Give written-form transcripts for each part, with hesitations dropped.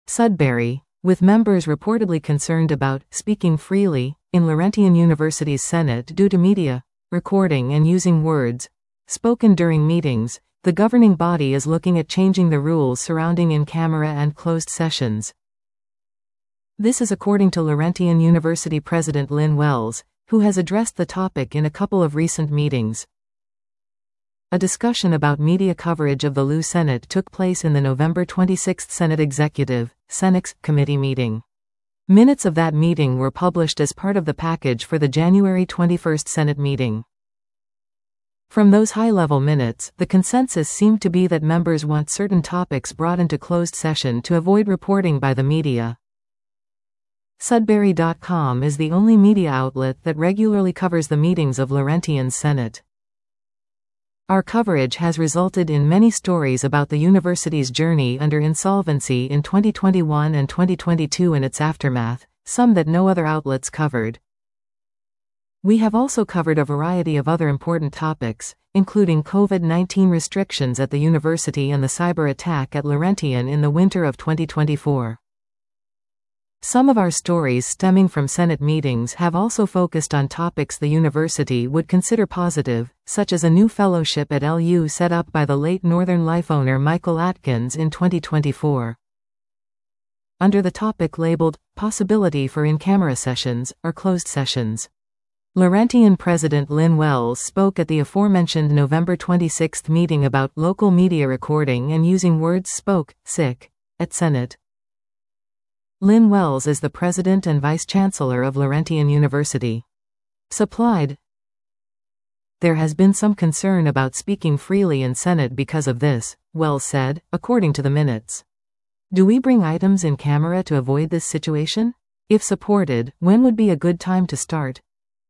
Sudbury, with members reportedly concerned about speaking freely in Laurentian University's Senate due to media recording and using words spoken during meetings. The governing body is looking at changing the rules surrounding in-camera and closed sessions. This is according to Laurentian University President Lynn Wells, who has addressed the topic in a couple of recent meetings. A discussion about media coverage of the LU Senate took place in the November 26 Senate Executive Senex Committee meeting. Minutes of that meeting were published as part of the package for the January 21 Senate meeting. From those high-level minutes, the consensus seemed to be that members want certain topics brought into closed session to avoid reporting by the media. Sudbury.com is the only media outlet that regularly covers the meetings of Laurentian's Senate. Our coverage has resulted in many stories about the university's journey under insolvency in 2021 and 2022 and its aftermath, some that no other outlets covered. We have also covered a variety of other important topics, including COVID-19 restrictions at the university and the cyber attack at Laurentian in the winter of 2024. Some of our stories stemming from Senate meetings have also focused on topics the university would consider positive, such as a new fellowship at LU set up by the late Northern Life owner Michael Atkins in 2024. Under the topic labeled, Possibility for in-camera sessions, or closed sessions, Laurentian President Lynn Wells spoke at the aforementioned November 26 meeting about local media recording and using words at Senate. Lynn Wells is the President and Vice-Chancellor of Laurentian University. Supplied. There has been some concern about speaking freely in Senate because of this, Wells said, according to the minutes. Do we bring items in camera to avoid this situation? If supported, when would be a good time to start?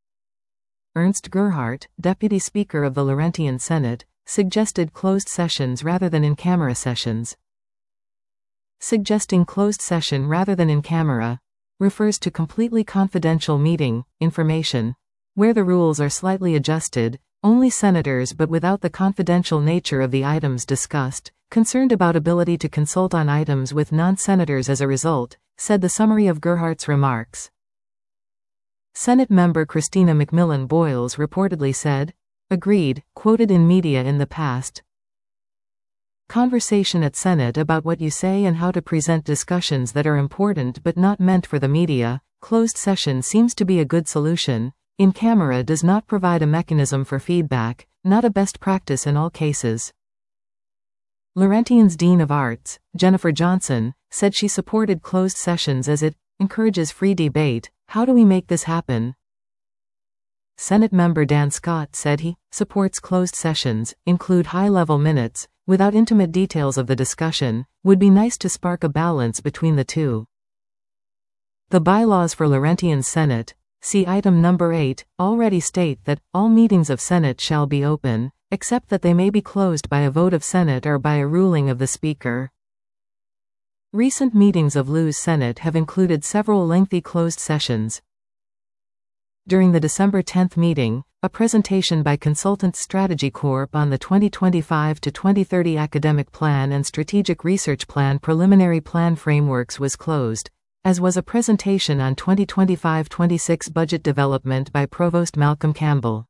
Ernst Gerhardt, Deputy Speaker of the Laurentian Senate, suggested closed sessions rather than in-camera sessions. Suggesting closed session rather than in-camera refers to completely confidential meeting information, where the rules are slightly adjusted, only senators but without the confidential nature of the items discussed, concerned about ability to consult on items with non-senators as a result, said the summary of Gerhardt's remarks. Senate member Christina McMillan Boyles reportedly said, agreed, quoted in media in the past. Conversation at Senate about what you say and how to present discussions that are important but not meant for the media. Closed session seems to be a good solution. In camera does not provide a mechanism for feedback, not a best practice in all cases. Laurentian's Dean of Arts, Jennifer Johnson, said she supported closed sessions as it encourages free debate. How do we make this happen? Senate member Dan Scott said he supports closed sessions, include high-level minutes, without intimate details of the discussion, would be nice to spark a balance between the two. The bylaws for Laurentian Senate, see item number 8, already state that all meetings of Senate shall be open, except that they may be closed by a vote of Senate or by a ruling of the Speaker. Recent meetings of LU's Senate have included several lengthy closed sessions. During the December 10 meeting, a presentation by Consultant Strategy Corp on the 2025 to 2030 Academic Plan and Strategic Research Plan Preliminary Plan Frameworks was closed, as was a presentation on 2025-26 budget development by Provost Malcolm Campbell.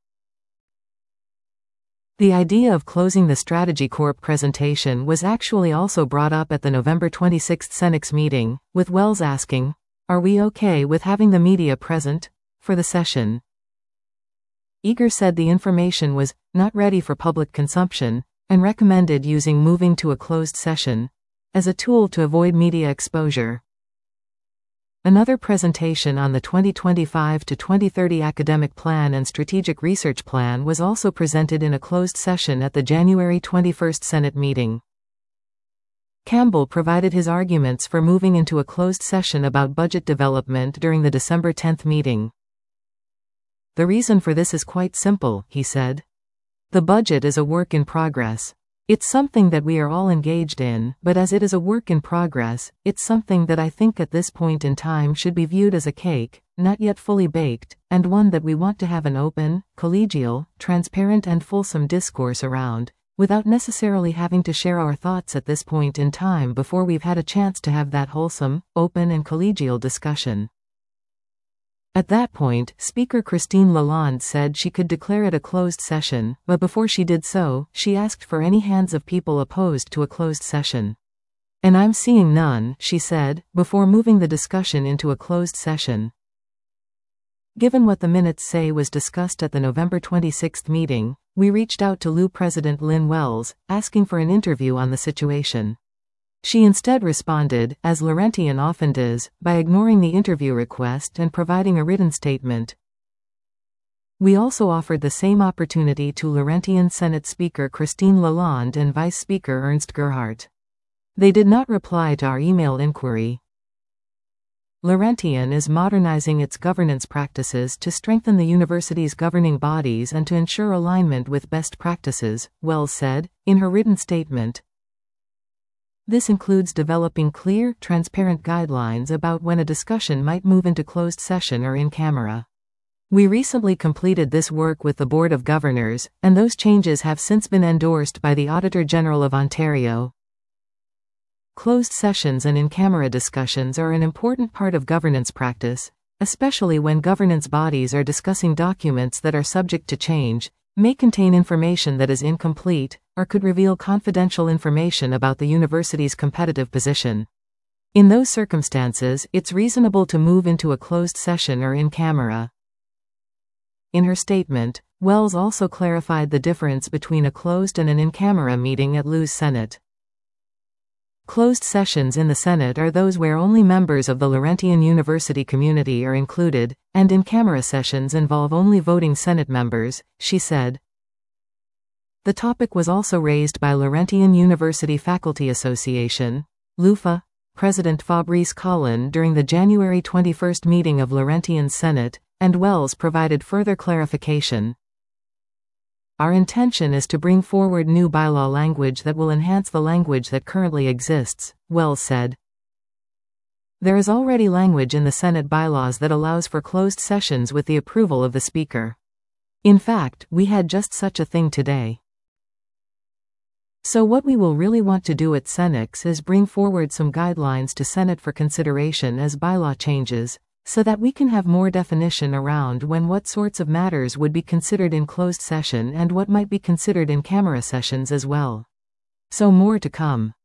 The idea of closing the Strategy Corp presentation was actually also brought up at the November 26 Senex meeting, with Wells asking, "Are we okay with having the media present for the session?" Eager said the information was not ready for public consumption, and recommended moving to a closed session as a tool to avoid media exposure. Another presentation on the 2025 to 2030 Academic Plan and Strategic Research Plan was also presented in a closed session at the January 21 Senate meeting. Campbell provided his arguments for moving into a closed session about budget development during the December 10 meeting. The reason for this is quite simple, he said. The budget is a work in progress. It's something that we are all engaged in, but as it is a work in progress, it's something that I think at this point in time should be viewed as a cake, not yet fully baked, and one that we want to have an open, collegial, transparent and fulsome discourse around, without necessarily having to share our thoughts at this point in time before we've had a chance to have that wholesome, open and collegial discussion. At that point, Speaker Christine Lalonde said she could declare it a closed session, but before she did so, she asked for any hands of people opposed to a closed session. "And I'm seeing none," she said, before moving the discussion into a closed session. Given what the minutes say was discussed at the November 26 meeting, we reached out to LU President Lynn Wells, asking for an interview on the situation. She instead responded, as Laurentian often does, by ignoring the interview request and providing a written statement. We also offered the same opportunity to Laurentian Senate Speaker Christine Lalonde and Vice Speaker Ernst Gerhardt. They did not reply to our email inquiry. Laurentian is modernizing its governance practices to strengthen the university's governing bodies and to ensure alignment with best practices, Wells said, in her written statement. This includes developing clear, transparent guidelines about when a discussion might move into closed session or in camera. We recently completed this work with the Board of Governors, and those changes have since been endorsed by the Auditor General of Ontario. Closed sessions and in-camera discussions are an important part of governance practice, especially when governance bodies are discussing documents that are subject to change, may contain information that is incomplete, or could reveal confidential information about the university's competitive position. In those circumstances, it's reasonable to move into a closed session or in camera. In her statement, Wells also clarified the difference between a closed and an in-camera meeting at LU's Senate. Closed sessions in the Senate are those where only members of the Laurentian University community are included, and in-camera sessions involve only voting Senate members, she said. The topic was also raised by Laurentian University Faculty Association, LUFA, President Fabrice Collin during the January 21 meeting of Laurentian's Senate, and Wells provided further clarification. Our intention is to bring forward new bylaw language that will enhance the language that currently exists, Wells said. There is already language in the Senate bylaws that allows for closed sessions with the approval of the Speaker. In fact, we had just such a thing today. So what we will really want to do at Senex is bring forward some guidelines to Senate for consideration as bylaw changes, so that we can have more definition around when what sorts of matters would be considered in closed session and what might be considered in camera sessions as well. So more to come.